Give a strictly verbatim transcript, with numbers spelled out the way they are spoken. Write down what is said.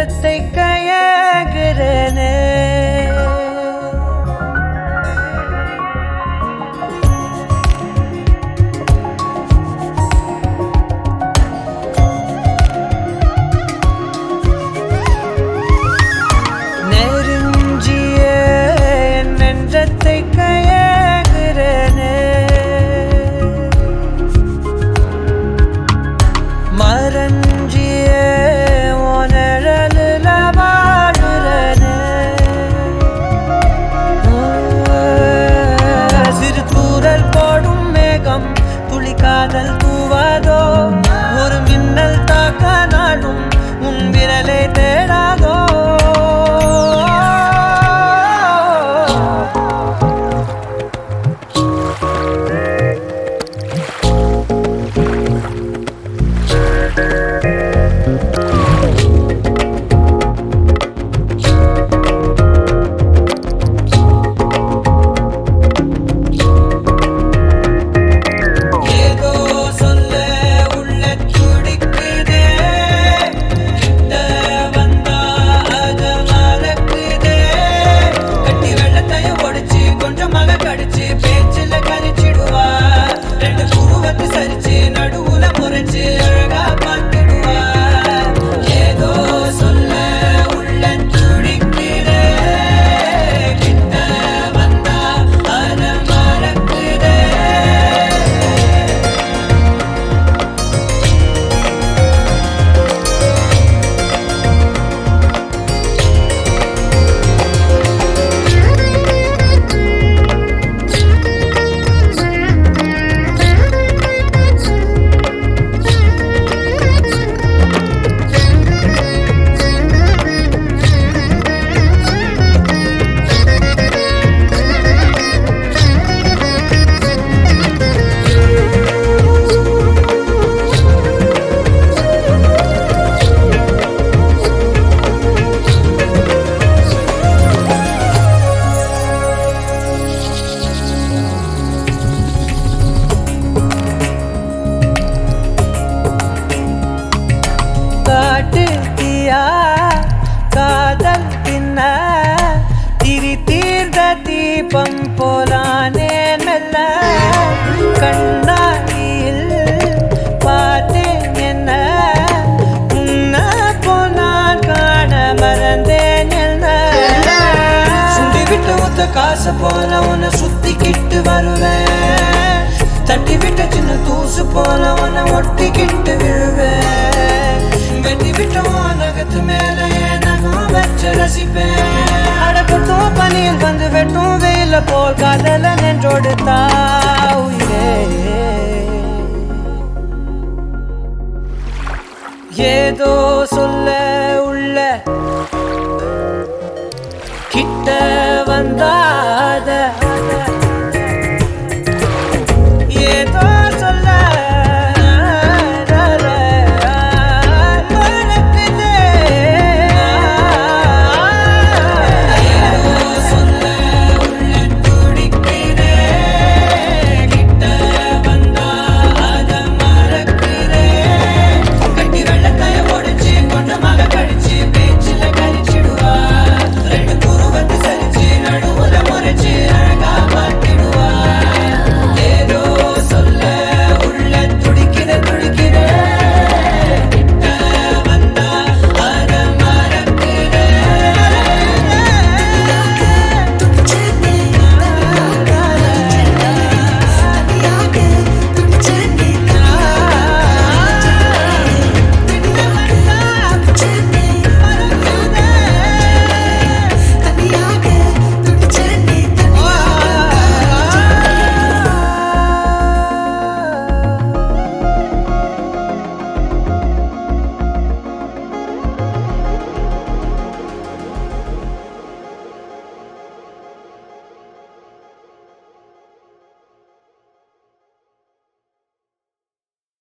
நெஞ்சத்தை கையாகிறனே நெருஞ்சிய நெஞ்சத்தை கையாகிறனே மரஞ்சிய உணரலுல வாழுறனே சிறு தூரல் போடும் மேகம் துளி காதல் தூவாதோ ஒரு மின்னல் தாக்க நாடும் உன் விரலை தேடாதோ காதல் பின்ன திரி தீர்ந்த தீபம் போலானே மெல்ல கண்ணாடியில் பார்த்தேன் என்ன உன்ன போனான் காண மறந்தேன் என்ன சுண்டி விட்டு ஒத்த காசு போல உன்னை சுத்திக்கிட்டு வருவேன் தட்டி விட்ட சின்ன தூசு போல உன்னை ஒட்டிக்கிட்டு விழுவேன் வெட்டி விட்டோம் நகத்து மேல நகம் வச்சு ரசிப்பேன் அடப்பட்டும் பனியில் வந்து வெட்டும் வெயில போல் காதல நின்றோடு தாவுயிரே ஏதோ சொல்ல உள்ள